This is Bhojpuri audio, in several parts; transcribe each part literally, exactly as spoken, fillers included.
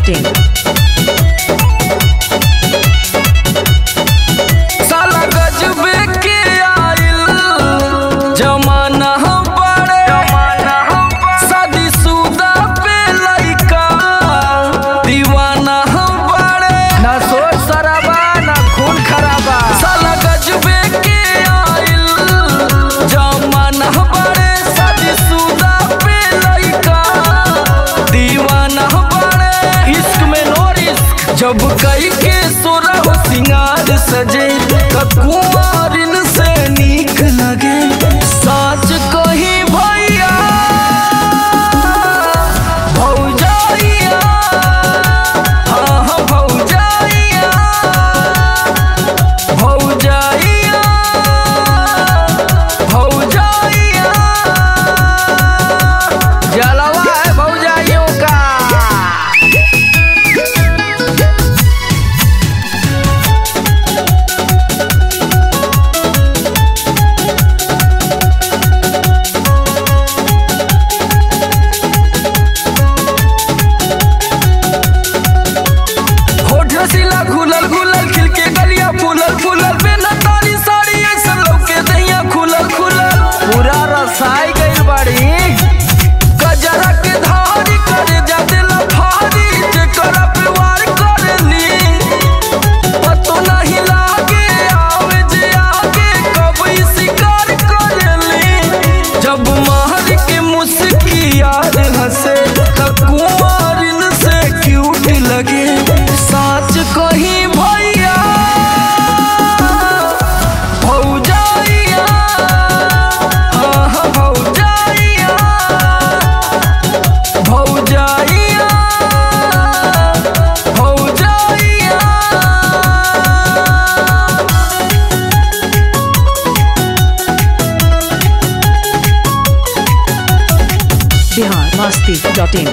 Dot in. साला गजबे के आइल जमाना बड़े शादीशुदा पे लइका दीवाना बड़े ना सोच शराबा ना खून खराबा। साला गजबे के आइल जमाना बड़े शादीशुदा पे लइका दीवाना बड़े। इश्क में नो रिस्क जब कई के सोरा हो सिंगार सजे कुंवारिन से नीक लगे। साच कही भैया भौजाइया हाँ हाँ भौजाइया भौजाइया भौजाइया जलवा है भौजाइयों का। रसीला खुलल खुलल खिलके गलिया फूलल फूलल बिना तारी साड़ी ऐसा लौके दहिया खुलल खुलल पूरा रसाई गइल बाड़ी। गजरा के धारी करे जाते लफारी जेकरा पे वार करेली पतो नहीं लागे आवे जे आगे कब शिकार करेली। जब महर के मुस्की याद हंसे त कुंवारिन से क्यूट लगे। साच कहीं भैया भौजाइया हाँ हाँ भौजाइया भौजाइया भौजाइया। Bihar Masti dot in.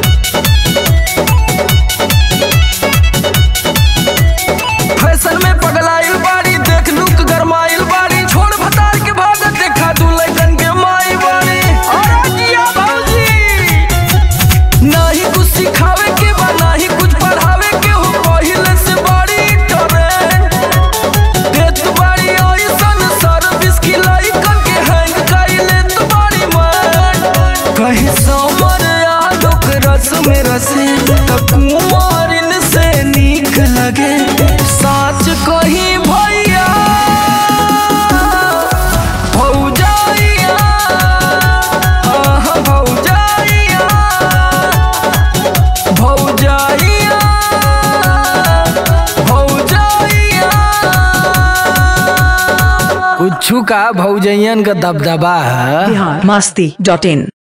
Fashion में पगलाइल बाड़ी देख लुक गरमाइल बाड़ी छोड़ भतार के भागत देखा तू लइकन के माई बाड़ी। अरे जिया भौजी नहीं कुछ सिखावे के बा नहीं कुछ पढ़ावे के हो पहिले से बड़ी टैलेंट देत बाड़ी ऐसन सर्विस की लइकन के हैंग कइले तो बड़ी मन कहीं समर आलोक रस में रसे त कुंवारिन से नीक लगे। साच कहीं भैया भौजाइया हाँ हाँ भौजाइया भौजाइया भौजाइया। कुछ का भौजैयन का दबदबा है। बिहार मस्ती डॉट इन।